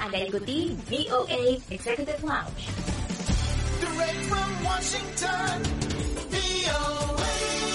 Anda ikuti VOA Executive Lounge. Direct from Washington, VOA.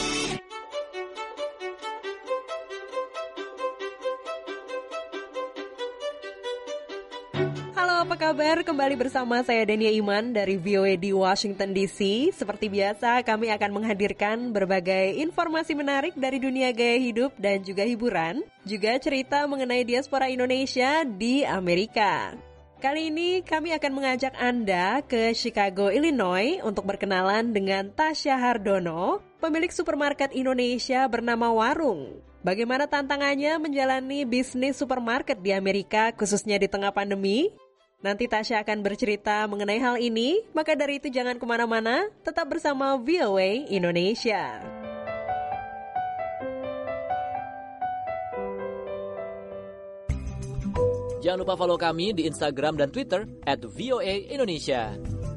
Halo, apa kabar? Kembali bersama saya Dania Iman dari VOA di Washington DC. Seperti biasa, kami akan menghadirkan berbagai informasi menarik dari dunia gaya hidup dan juga hiburan, juga cerita mengenai diaspora Indonesia di Amerika. Kali ini kami akan mengajak Anda ke Chicago, Illinois untuk berkenalan dengan Tasya Hardono, pemilik supermarket Indonesia bernama Warung. Bagaimana tantangannya menjalani bisnis supermarket di Amerika, khususnya di tengah pandemi? Nanti Tasya akan bercerita mengenai hal ini, maka dari itu jangan kemana-mana, tetap bersama VOA Indonesia. Jangan lupa follow kami di Instagram dan Twitter @VOA_Indonesia.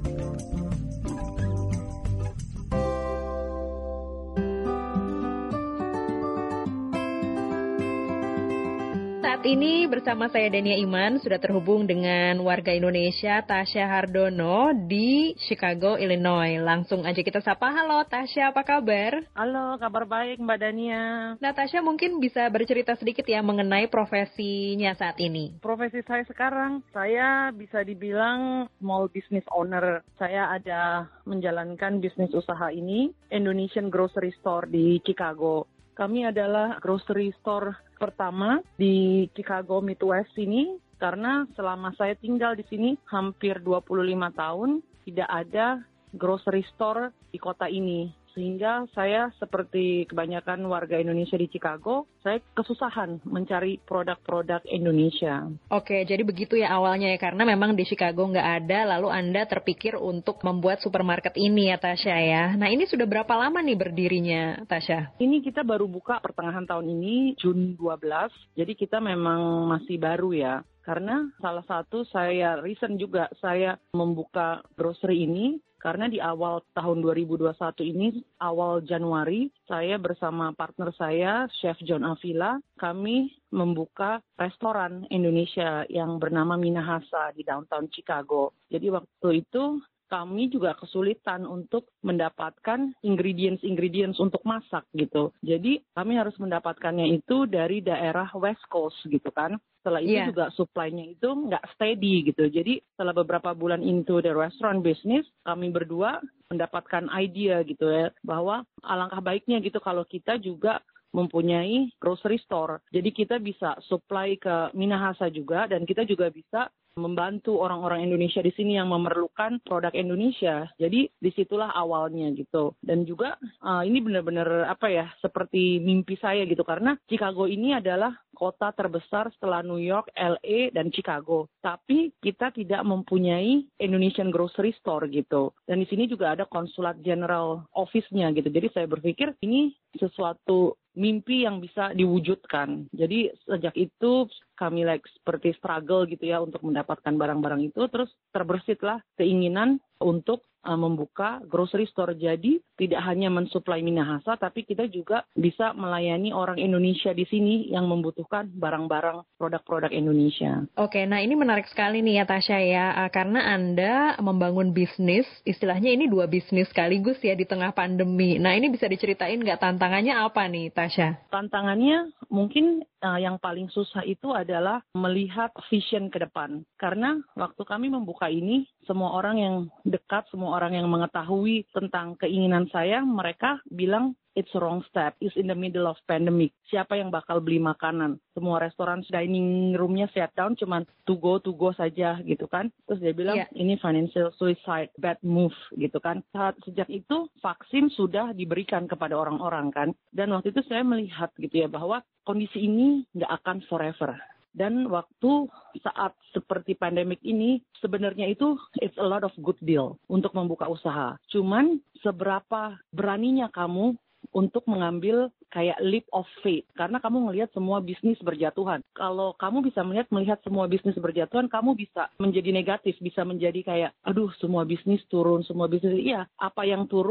Saat ini bersama saya Dania Iman sudah terhubung dengan warga Indonesia Tasya Hardono di Chicago, Illinois. Langsung aja kita sapa. Halo Tasya, apa kabar? Halo, kabar baik Mbak Dania. Nah Tasya mungkin bisa bercerita sedikit ya mengenai profesinya saat ini. Profesi saya sekarang, saya bisa dibilang small business owner. Saya ada menjalankan bisnis usaha ini, Indonesian Grocery Store di Chicago. Kami adalah grocery store pertama di Chicago Midwest ini karena selama saya tinggal di sini hampir 25 tahun tidak ada grocery store di kota ini. Sehingga saya seperti kebanyakan warga Indonesia di Chicago, saya kesusahan mencari produk-produk Indonesia. Oke, jadi begitu ya awalnya ya, karena memang di Chicago nggak ada, lalu Anda terpikir untuk membuat supermarket ini ya Tasya ya. Nah ini sudah berapa lama nih berdirinya Tasya? Ini kita baru buka pertengahan tahun ini, Juni 12, jadi kita memang masih baru ya. Karena salah satu saya recent juga saya membuka grocery ini karena di awal tahun 2021 ini, awal Januari, saya bersama partner saya, Chef John Avila, kami membuka restoran Indonesia yang bernama Minahasa di downtown Chicago. Jadi waktu itu kami juga kesulitan untuk mendapatkan ingredients untuk masak gitu. Jadi kami harus mendapatkannya itu dari daerah West Coast gitu kan. Setelah itu juga supply-nya itu nggak steady gitu. Jadi setelah beberapa bulan into the restaurant business, kami berdua mendapatkan idea gitu ya, bahwa alangkah baiknya gitu kalau kita juga mempunyai grocery store. Jadi kita bisa supply ke Minahasa juga dan kita juga bisa membantu orang-orang Indonesia di sini yang memerlukan produk Indonesia. Jadi disitulah awalnya gitu. Dan juga ini benar-benar seperti mimpi saya gitu karena Chicago ini adalah kota terbesar setelah New York, LA, dan Chicago. Tapi kita tidak mempunyai Indonesian grocery store gitu. Dan di sini juga ada konsulat general office-nya gitu. Jadi saya berpikir ini sesuatu mimpi yang bisa diwujudkan. Jadi sejak itu kami seperti struggle gitu ya untuk mendapatkan barang-barang itu. Terus terbesitlah keinginan untuk membuka grocery store. Jadi tidak hanya mensuplai Minahasa, tapi kita juga bisa melayani orang Indonesia di sini yang membutuhkan barang-barang produk-produk Indonesia. Oke, nah ini menarik sekali nih ya Tasya ya, karena Anda membangun bisnis, istilahnya ini dua bisnis sekaligus ya di tengah pandemi. Nah ini bisa diceritain nggak tantangannya apa nih Tasya? Tantangannya mungkin yang paling susah itu adalah melihat vision ke depan. Karena waktu kami membuka ini, semua orang yang dekat, semua orang yang mengetahui tentang keinginan saya, mereka bilang, it's wrong step, it's in the middle of pandemic. Siapa yang bakal beli makanan? Semua restoran dining room-nya shut down, cuman to go saja gitu kan. Terus dia bilang, ini financial suicide, bad move gitu kan. Sejak itu, vaksin sudah diberikan kepada orang-orang kan. Dan waktu itu saya melihat gitu ya, bahwa kondisi ini nggak akan forever. Dan waktu saat seperti pandemik ini, sebenarnya itu it's a lot of good deal untuk membuka usaha. Cuman seberapa beraninya kamu untuk mengambil kayak leap of faith. Karena kamu ngelihat semua bisnis berjatuhan. Kalau kamu bisa melihat semua bisnis berjatuhan, kamu bisa menjadi negatif, bisa menjadi kayak, aduh semua bisnis turun, semua bisnis. Iya, apa yang turun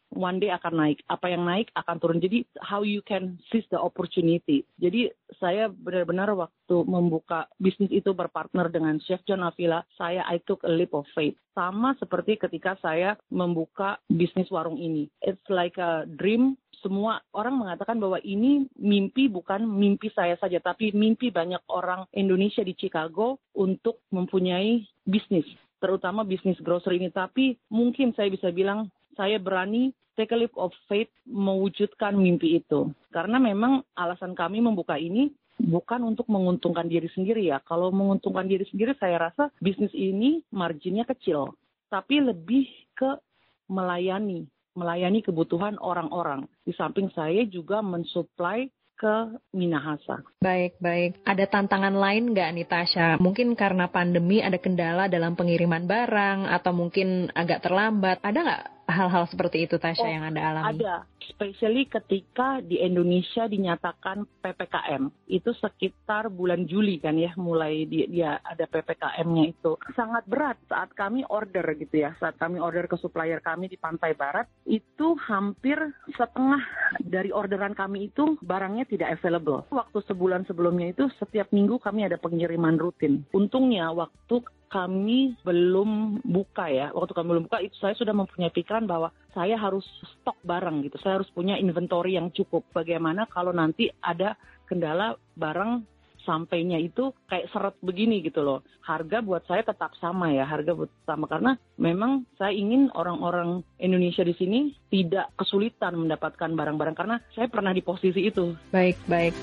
one day akan naik. Apa yang naik akan turun. Jadi how you can seize the opportunity. Jadi saya benar-benar waktu membuka bisnis itu berpartner dengan Chef John Avila, I took a leap of faith. Sama seperti ketika saya membuka bisnis warung ini. It's like a dream. Semua orang mengatakan bahwa ini mimpi, bukan mimpi saya saja, tapi mimpi banyak orang Indonesia di Chicago untuk mempunyai bisnis, terutama bisnis grocery ini. Tapi mungkin saya bisa bilang saya berani take a leap of faith mewujudkan mimpi itu. Karena memang alasan kami membuka ini bukan untuk menguntungkan diri sendiri ya. Kalau menguntungkan diri sendiri saya rasa bisnis ini marginnya kecil. Tapi lebih ke melayani kebutuhan orang-orang. Di samping saya juga mensuplai ke Minahasa. Baik. Ada tantangan lain nggak nih Tasya? Mungkin karena pandemi ada kendala dalam pengiriman barang atau mungkin agak terlambat. Ada nggak hal-hal seperti itu Tasya yang Anda alami? Ada. Especially ketika di Indonesia dinyatakan PPKM. Itu sekitar bulan Juli kan ya, mulai dia ada PPKM-nya itu. Sangat berat saat kami order gitu ya. Saat kami order ke supplier kami di Pantai Barat, itu hampir setengah dari orderan kami itu barangnya tidak available. Waktu sebulan sebelumnya itu setiap minggu kami ada pengiriman rutin. Untungnya waktu kami belum buka ya. Waktu kami belum buka itu saya sudah mempunyai pikiran bahwa saya harus stok barang gitu. Saya harus punya inventory yang cukup. Bagaimana kalau nanti ada kendala barang sampainya itu kayak seret begini gitu loh. Harga buat saya tetap sama ya. Harga buat sama karena memang saya ingin orang-orang Indonesia di sini tidak kesulitan mendapatkan barang-barang karena saya pernah di posisi itu. Baik.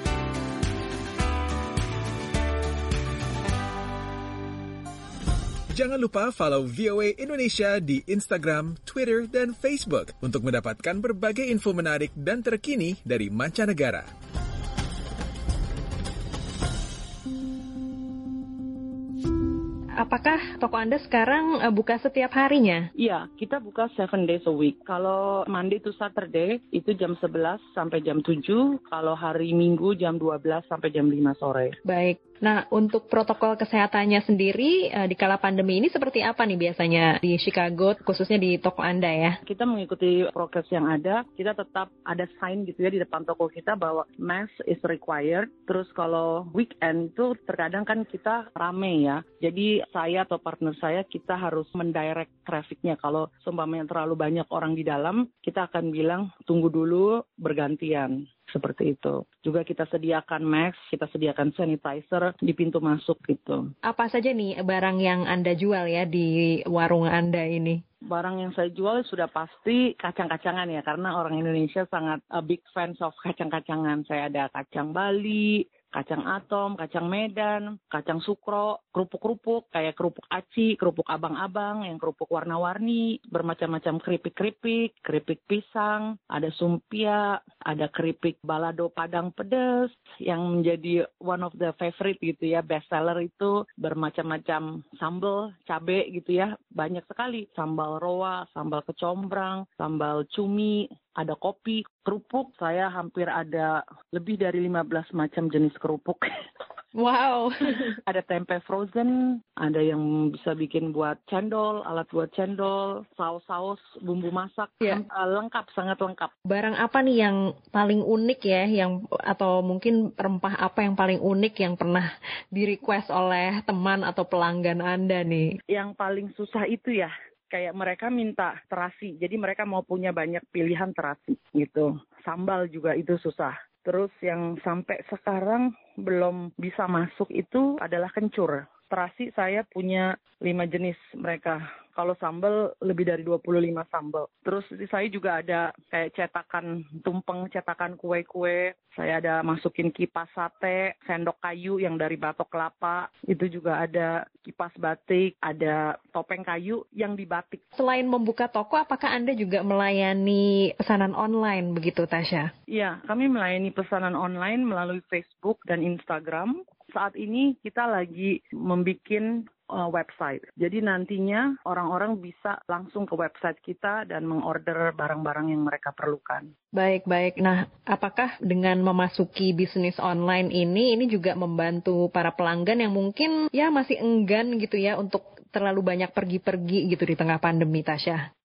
Jangan lupa follow VOA Indonesia di Instagram, Twitter, dan Facebook untuk mendapatkan berbagai info menarik dan terkini dari mancanegara. Apakah toko Anda sekarang buka setiap harinya? Iya, kita buka 7 days a week. Kalau Monday to Saturday itu jam 11 sampai jam 7. Kalau hari Minggu jam 12 sampai jam 5 sore. Baik. Nah, untuk protokol kesehatannya sendiri di kala pandemi ini seperti apa nih biasanya di Chicago, khususnya di toko Anda ya? Kita mengikuti prokes yang ada. Kita tetap ada sign gitu ya di depan toko kita bahwa mask is required. Terus kalau weekend itu terkadang kan kita rame ya. Jadi saya atau partner saya kita harus mendirect trafficnya. Kalau seumpamanya terlalu banyak orang di dalam, kita akan bilang tunggu dulu bergantian. Seperti itu. Juga kita sediakan mask, kita sediakan sanitizer di pintu masuk gitu. Apa saja nih barang yang Anda jual ya di warung Anda ini? Barang yang saya jual sudah pasti kacang-kacangan ya, karena orang Indonesia sangat big fans of kacang-kacangan. Saya ada kacang Bali, kacang atom, kacang Medan, kacang sukro, kerupuk-kerupuk, kayak kerupuk aci, kerupuk abang-abang, yang kerupuk warna-warni, bermacam-macam keripik-keripik, keripik pisang, ada sumpia, ada keripik balado Padang pedas, yang menjadi one of the favorite gitu ya, best seller itu bermacam-macam sambal, cabe gitu ya, banyak sekali. Sambal roa, sambal kecombrang, sambal cumi, ada kopi, kerupuk. Saya hampir ada lebih dari 15 macam jenis kerupuk. Wow. Ada tempe frozen, ada yang bisa bikin buat cendol, alat buat cendol, saus-saus, bumbu masak, lengkap, sangat lengkap. Barang apa nih yang paling unik ya, atau mungkin rempah apa yang paling unik yang pernah di-request oleh teman atau pelanggan Anda nih? Yang paling susah itu ya, kayak mereka minta terasi, jadi mereka mau punya banyak pilihan terasi gitu. Sambal juga itu susah. Terus yang sampai sekarang belum bisa masuk itu adalah kencur. Terasi saya punya 5 jenis mereka. Kalau sambal lebih dari 25 sambal. Terus saya juga ada kayak cetakan tumpeng, cetakan kue-kue. Saya ada masukin kipas sate, sendok kayu yang dari batok kelapa. Itu juga ada kipas batik, ada topeng kayu yang dibatik. Selain membuka toko, apakah Anda juga melayani pesanan online begitu, Tasya? Iya, kami melayani pesanan online melalui Facebook dan Instagram. Saat ini kita lagi membuat website. Jadi nantinya orang-orang bisa langsung ke website kita dan mengorder barang-barang yang mereka perlukan. Baik. Nah, apakah dengan memasuki bisnis online ini juga membantu para pelanggan yang mungkin ya masih enggan gitu ya untuk terlalu banyak pergi-pergi gitu di tengah pandemi, Tasya?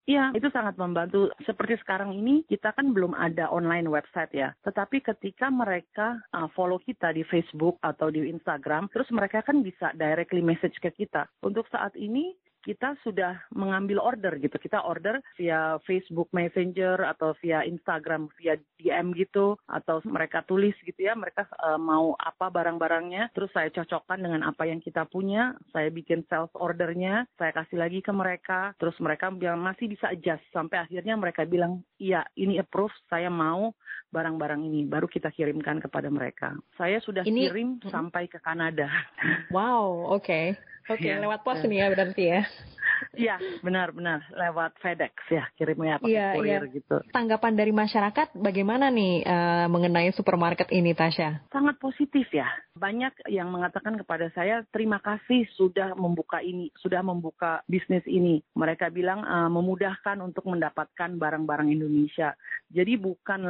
Iya, itu sangat membantu. Seperti sekarang ini, kita kan belum ada online website ya. Tetapi ketika mereka follow kita di Facebook atau di Instagram, terus mereka kan bisa directly message ke kita. Untuk saat ini, kita sudah mengambil order gitu. Kita order via Facebook Messenger atau via Instagram, via DM gitu. Atau mereka tulis gitu ya, mereka mau apa barang-barangnya. Terus saya cocokkan dengan apa yang kita punya. Saya bikin sales ordernya, saya kasih lagi ke mereka. Terus mereka bilang masih bisa adjust. Sampai akhirnya mereka bilang, iya ini approve, saya mau barang-barang ini. Baru kita kirimkan kepada mereka. Saya sudah kirim sampai ke Kanada. Wow, oke. Oke, lewat pos nih ya berarti ya? Iya, benar-benar. Lewat FedEx ya, kirimnya pakai kurir gitu. Tanggapan dari masyarakat bagaimana nih mengenai supermarket ini, Tasya? Sangat positif ya. Banyak yang mengatakan kepada saya, terima kasih sudah membuka ini, sudah membuka bisnis ini. Mereka bilang memudahkan untuk mendapatkan barang-barang Indonesia. Jadi bukan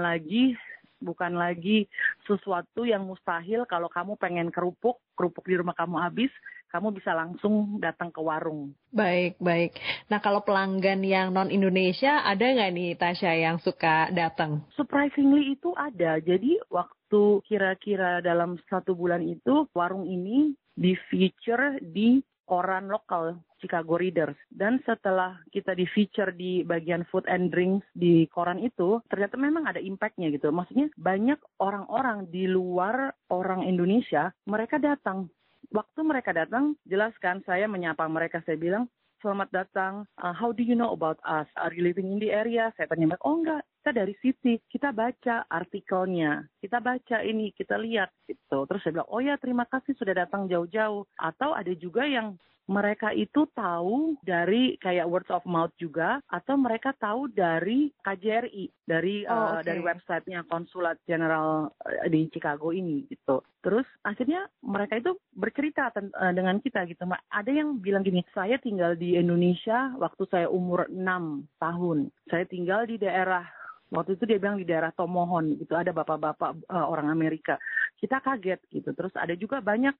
lagi sesuatu yang mustahil. Kalau kamu pengen kerupuk di rumah kamu habis, kamu bisa langsung datang ke warung. Baik. Nah, kalau pelanggan yang non-Indonesia, ada nggak nih, Tasya, yang suka datang? Surprisingly itu ada. Jadi waktu kira-kira dalam 1 bulan itu, warung ini di-feature di koran lokal Chicago Readers. Dan setelah kita di-feature di bagian food and drinks di koran itu, ternyata memang ada impact-nya gitu. Maksudnya banyak orang-orang di luar orang Indonesia, mereka datang. Waktu mereka datang, jelaskan saya menyapa mereka, saya bilang, selamat datang, how do you know about us? Are you living in the area? Saya tanya mereka, oh enggak, kita dari sini, kita baca artikelnya, kita baca ini, kita lihat gitu. Terus saya bilang, oh ya terima kasih sudah datang jauh-jauh. Atau ada juga yang mereka itu tahu dari kayak word of mouth juga, atau mereka tahu dari KJRI, dari websitenya Konsulat Jenderal di Chicago ini gitu. Terus akhirnya mereka itu bercerita dengan kita gitu. Ada yang bilang gini, saya tinggal di Indonesia waktu saya umur 6 tahun. Saya tinggal di daerah, waktu itu dia bilang di daerah Tomohon, gitu. Ada bapak-bapak orang Amerika. Kita kaget gitu. Terus ada juga banyak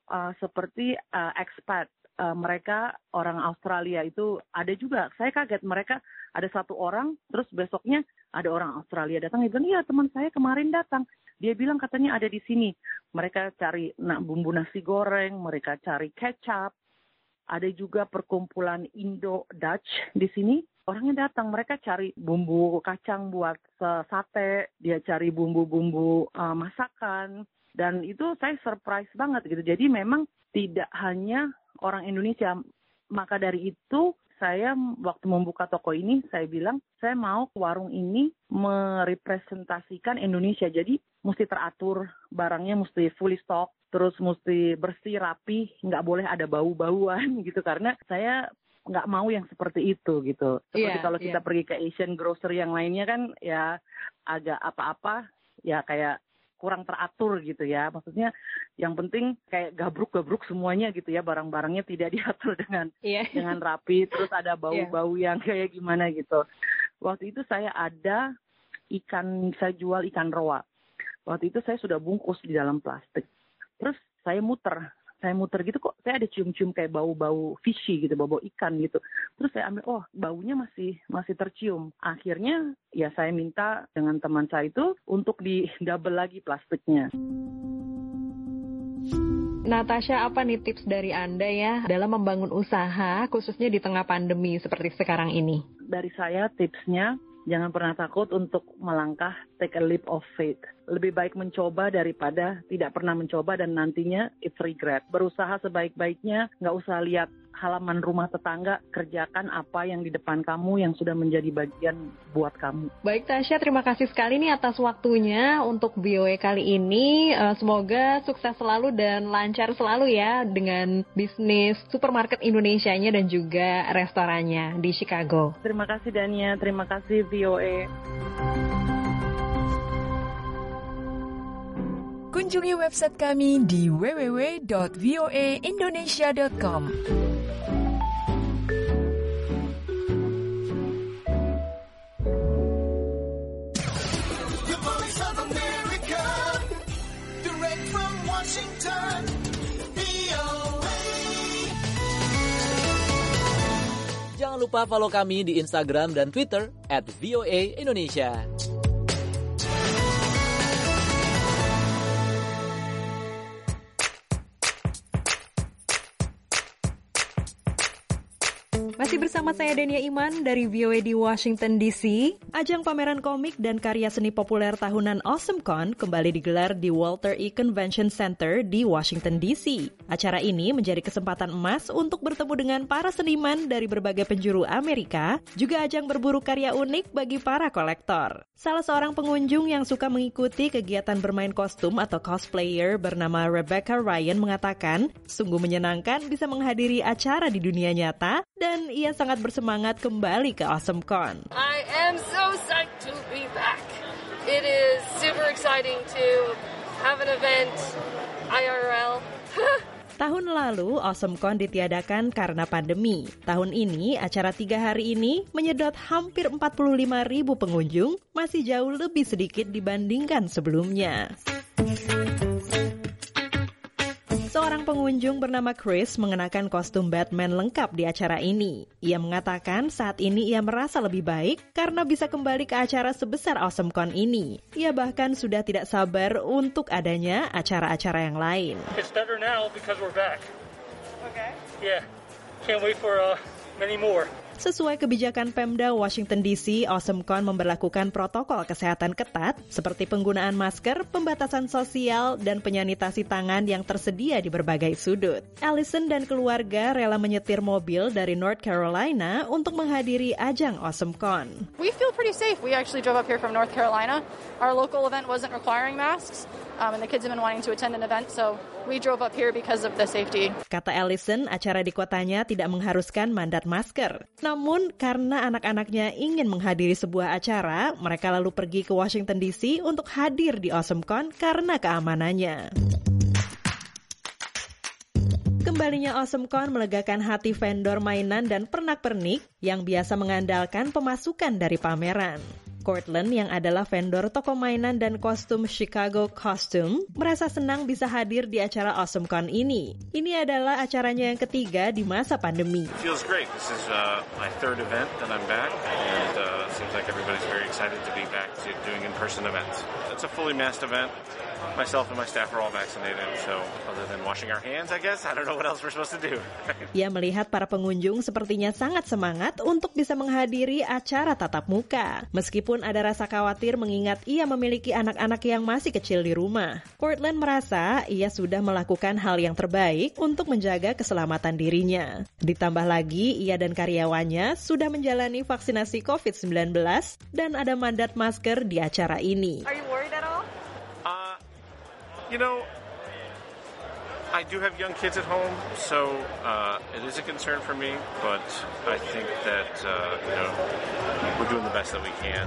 seperti expat. Mereka orang Australia itu ada juga. Saya kaget, mereka ada 1 orang, terus besoknya ada orang Australia datang. Dia bilang, iya teman saya kemarin datang. Dia bilang katanya ada di sini. Mereka cari bumbu nasi goreng, mereka cari kecap. Ada juga perkumpulan Indo-Dutch di sini. Orangnya datang, mereka cari bumbu kacang buat sate, dia cari bumbu-bumbu masakan. Dan itu saya surprise banget gitu. Jadi memang tidak hanya orang Indonesia. Maka dari itu saya waktu membuka toko ini, saya bilang saya mau warung ini merepresentasikan Indonesia. Jadi mesti teratur, barangnya mesti fully stock, terus mesti bersih, rapi, nggak boleh ada bau-bauan gitu. Karena saya nggak mau yang seperti itu gitu. Seperti kalau kita pergi ke Asian grocery yang lainnya kan ya agak apa-apa, ya kayak kurang teratur gitu ya. Maksudnya yang penting kayak gabruk-gabruk semuanya gitu ya. Barang-barangnya tidak diatur dengan rapi. Terus ada bau-bau yang kayak gimana gitu. Waktu itu saya ada saya jual ikan roa. Waktu itu saya sudah bungkus di dalam plastik. Terus saya muter gitu, kok saya ada cium-cium kayak bau-bau fishy gitu, bau-bau ikan gitu. Terus saya ambil, oh baunya masih tercium. Akhirnya ya saya minta dengan teman saya itu untuk di double lagi plastiknya. Natasha, apa nih tips dari Anda ya dalam membangun usaha khususnya di tengah pandemi seperti sekarang ini? Dari saya tipsnya, jangan pernah takut untuk melangkah, take a leap of faith. Lebih baik mencoba daripada tidak pernah mencoba dan nantinya it's regret. Berusaha sebaik-baiknya, nggak usah lihat halaman rumah tetangga, kerjakan apa yang di depan kamu yang sudah menjadi bagian buat kamu. Baik Tasya, terima kasih sekali nih atas waktunya untuk VOA kali ini. Semoga sukses selalu dan lancar selalu ya dengan bisnis supermarket Indonesianya dan juga restorannya di Chicago. Terima kasih Dania, terima kasih VOA. Kunjungi website kami di www.voaindonesia.com. The Voice of America, direct from Washington, VOA. Jangan Jangan lupa follow kami di Instagram dan Twitter @VOA_Indonesia. Masih bersama saya Dania Iman dari VOA di Washington DC. Ajang pameran komik dan karya seni populer tahunan AwesomeCon kembali digelar di Walter E. Convention Center di Washington DC. Acara ini menjadi kesempatan emas untuk bertemu dengan para seniman dari berbagai penjuru Amerika, juga ajang berburu karya unik bagi para kolektor. Salah seorang pengunjung yang suka mengikuti kegiatan bermain kostum atau cosplayer bernama Rebecca Ryan mengatakan, sungguh menyenangkan bisa menghadiri acara di dunia nyata dan ia sangat bersemangat kembali ke AwesomeCon. I am so psyched to be back. It is super exciting to have an event IRL. Tahun lalu, AwesomeCon ditiadakan karena pandemi. Tahun ini, acara 3 hari ini menyedot hampir 45.000 pengunjung, masih jauh lebih sedikit dibandingkan sebelumnya. Seorang pengunjung bernama Chris mengenakan kostum Batman lengkap di acara ini. Ia mengatakan saat ini ia merasa lebih baik karena bisa kembali ke acara sebesar AwesomeCon ini. Ia bahkan sudah tidak sabar untuk adanya acara-acara yang lain. It's better now because we're back. Okay. Yeah. Can't wait for many more. Sesuai kebijakan Pemda Washington DC, AwesomeCon memberlakukan protokol kesehatan ketat seperti penggunaan masker, pembatasan sosial, dan penyanitasi tangan yang tersedia di berbagai sudut. Allison dan keluarga rela menyetir mobil dari North Carolina untuk menghadiri ajang AwesomeCon. We feel pretty safe. We actually drove up here from North Carolina. Our local event wasn't requiring masks, and the kids have been wanting to attend an event, so we drove up here because of the safety. Kata Allison, acara di kotanya tidak mengharuskan mandat masker. Namun, karena anak-anaknya ingin menghadiri sebuah acara, mereka lalu pergi ke Washington DC untuk hadir di AwesomeCon karena keamanannya. Kembalinya AwesomeCon melegakan hati vendor mainan dan pernak-pernik yang biasa mengandalkan pemasukan dari pameran. Cortland yang adalah vendor toko mainan dan kostum Chicago Costume merasa senang bisa hadir di acara AwesomeCon ini. Ini adalah acaranya yang ketiga di masa pandemi. It feels great. This is my third event that I'm back, and it seems like everybody's very excited to be back to doing in-person events. It's a fully masked event. Myself and my staff are all vaccinated, so other than washing our hands, I guess, I don't know what else we're supposed to do. Ia melihat para pengunjung sepertinya sangat semangat untuk bisa menghadiri acara tatap muka. Meskipun ada rasa khawatir mengingat ia memiliki anak-anak yang masih kecil di rumah. Cortland merasa ia sudah melakukan hal yang terbaik untuk menjaga keselamatan dirinya. Ditambah lagi, ia dan karyawannya sudah menjalani vaksinasi COVID-19 dan ada mandat masker di acara ini. Are you worried at all? You know, I do have young kids at home, so it is a concern for me, but I think that, we're doing the best that we can.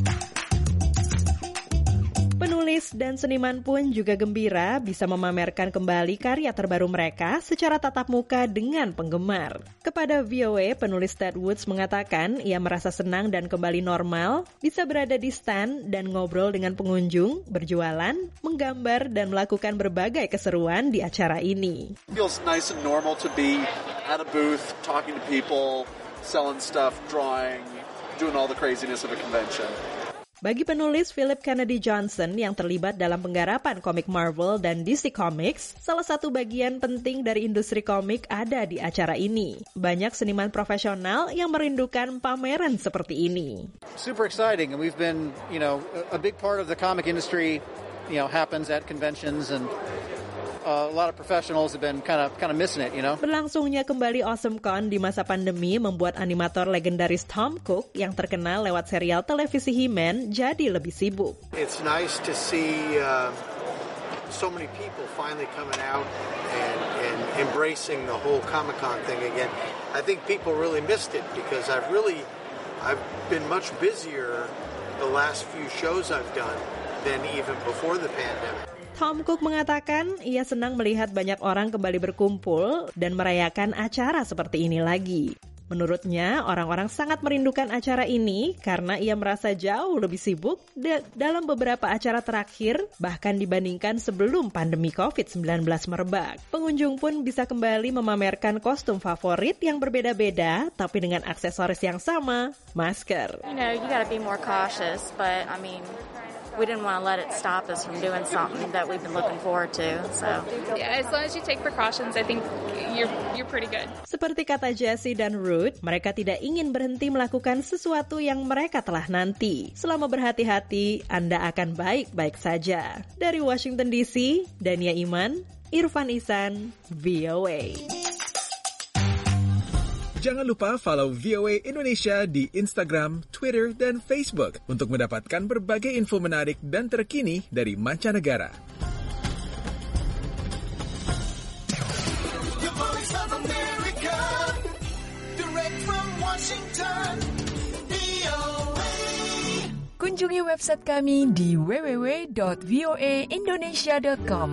Penulis dan seniman pun juga gembira bisa memamerkan kembali karya terbaru mereka secara tatap muka dengan penggemar. Kepada VOA, penulis Ted Woods mengatakan ia merasa senang dan kembali normal, bisa berada di stand dan ngobrol dengan pengunjung, berjualan, menggambar, dan melakukan berbagai keseruan di acara ini. It feels nice and normal to be at a booth, talking to people, selling stuff, drawing, doing all the craziness of a convention. Bagi penulis Philip Kennedy Johnson yang terlibat dalam penggarapan komik Marvel dan DC Comics, salah satu bagian penting dari industri komik ada di acara ini. Banyak seniman profesional yang merindukan pameran seperti ini. Super exciting, and we've been, a big part of the comic industry, happens at conventions, and a lot of professionals have been kind of missing it, Berlangsungnya kembali AwesomeCon di masa pandemi membuat animator legendaris Tom Cook yang terkenal lewat serial televisi He-Man jadi lebih sibuk. It's nice to see so many people finally coming out and embracing the whole Comic-Con thing again. I think people really missed it because I've been much busier the last few shows I've done than even before the pandemic. Tom Cook mengatakan ia senang melihat banyak orang kembali berkumpul dan merayakan acara seperti ini lagi. Menurutnya, orang-orang sangat merindukan acara ini karena ia merasa jauh lebih sibuk dalam beberapa acara terakhir, bahkan dibandingkan sebelum pandemi COVID-19 merebak. Pengunjung pun bisa kembali memamerkan kostum favorit yang berbeda-beda, tapi dengan aksesoris yang sama, masker. You gotta be more cautious, but we didn't want to let it stop us from doing something that we've been looking forward to. So yeah, as long as you take precautions, I think you're pretty good. Seperti kata Jessie dan Ruth, mereka tidak ingin berhenti melakukan sesuatu yang mereka telah nanti. Selama berhati-hati, Anda akan baik-baik saja. Dari Washington DC, Dania Iman, Irfan Ihsan, VOA. Jangan lupa follow VOA Indonesia di Instagram, Twitter, dan Facebook untuk mendapatkan berbagai info menarik dan terkini dari mancanegara. The Voice of America, direct from Washington, VOA. Kunjungi website kami di www.voaindonesia.com.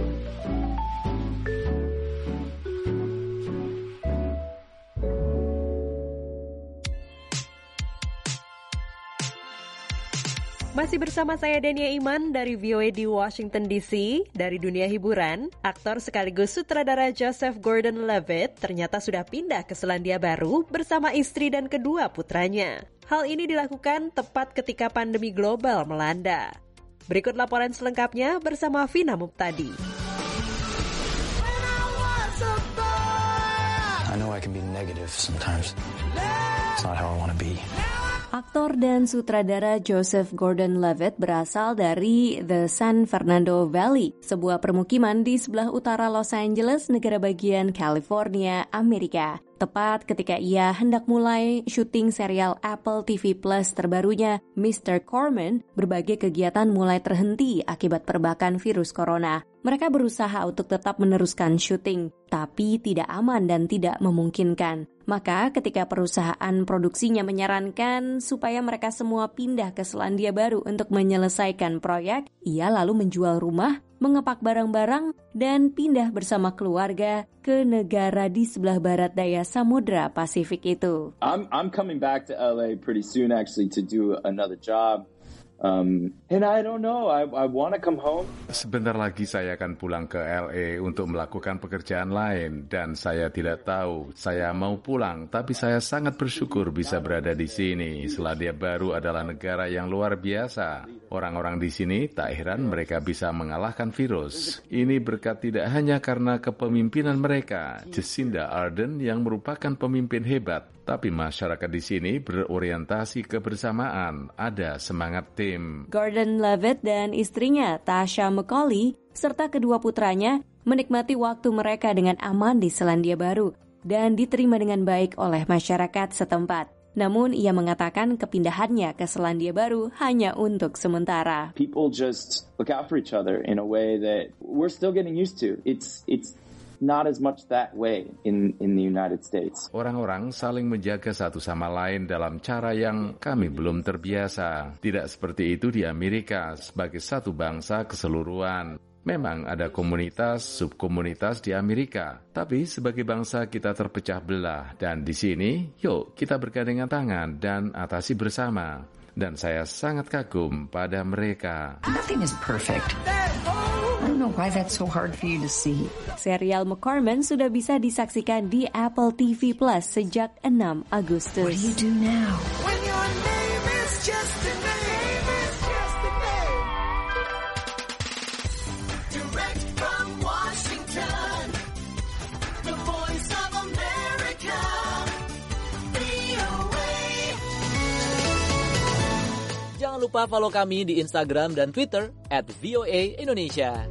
Masih bersama saya Dania Iman dari VOA di Washington DC. Dari dunia hiburan, aktor sekaligus sutradara Joseph Gordon-Levitt ternyata sudah pindah ke Selandia Baru bersama istri dan kedua putranya. Hal ini dilakukan tepat ketika pandemi global melanda. Berikut laporan selengkapnya bersama Vina Muptadi. I know I can be negative sometimes. It's not how I want to be. Aktor dan sutradara Joseph Gordon-Levitt berasal dari The San Fernando Valley, sebuah permukiman di sebelah utara Los Angeles, negara bagian California, Amerika. Tepat ketika ia hendak mulai syuting serial Apple TV Plus terbarunya, Mr. Corman, berbagai kegiatan mulai terhenti akibat perbakan virus corona. Mereka berusaha untuk tetap meneruskan syuting, tapi tidak aman dan tidak memungkinkan. Maka ketika perusahaan produksinya menyarankan supaya mereka semua pindah ke Selandia Baru untuk menyelesaikan proyek, ia lalu menjual rumah, mengepak barang-barang, dan pindah bersama keluarga ke negara di sebelah barat daya Samudra Pasifik itu. I'm coming back to LA pretty soon actually to do another job. And I don't know, I want to come home. Sebentar lagi saya akan pulang ke LA untuk melakukan pekerjaan lain dan saya tidak tahu saya mau pulang, tapi saya sangat bersyukur bisa berada di sini. Selandia Baru adalah negara yang luar biasa. Orang-orang di sini tak heran mereka bisa mengalahkan virus. Ini berkat tidak hanya karena kepemimpinan mereka, Jacinda Ardern yang merupakan pemimpin hebat, tapi masyarakat di sini berorientasi kebersamaan, ada semangat tim. Gordon-Levitt dan istrinya, Tasha McCauley, serta kedua putranya menikmati waktu mereka dengan aman di Selandia Baru dan diterima dengan baik oleh masyarakat setempat. Namun ia mengatakan kepindahannya ke Selandia Baru hanya untuk sementara. People just look out for each other in a way that we're still getting used to. It's not as much that way in the United States. Orang-orang saling menjaga satu sama lain dalam cara yang kami belum terbiasa. Tidak seperti itu di Amerika sebagai satu bangsa keseluruhan. Memang ada komunitas, subkomunitas di Amerika, tapi sebagai bangsa kita terpecah belah. Dan di sini, yuk kita bergandengan tangan dan atasi bersama. Dan saya sangat kagum pada mereka. Nothing is perfect. I don't know why that's so hard for you to see. Serial McCorman sudah bisa disaksikan di Apple TV Plus sejak 6 Agustus. What do you do now? When your name is just a name, it's just a name. Direct from Washington, the Voice of America, VOA. Jangan lupa follow kami di Instagram dan Twitter @VOA_Indonesia.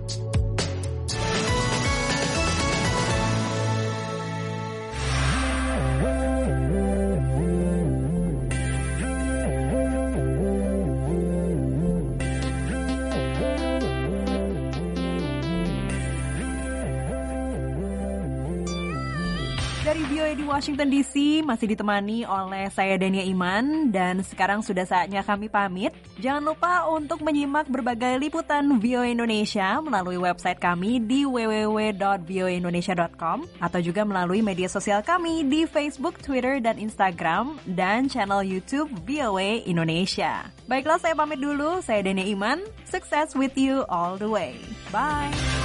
Dari dari VOA di Washington DC masih ditemani oleh saya Dania Iman dan sekarang sudah saatnya kami pamit. Jangan lupa untuk menyimak berbagai liputan VOA Indonesia melalui website kami di www.voaindonesia.com atau juga melalui media sosial kami di Facebook, Twitter, dan Instagram dan channel YouTube VOA Indonesia. Baiklah, saya pamit dulu. Saya Dania Iman. Success with you all the way. Bye.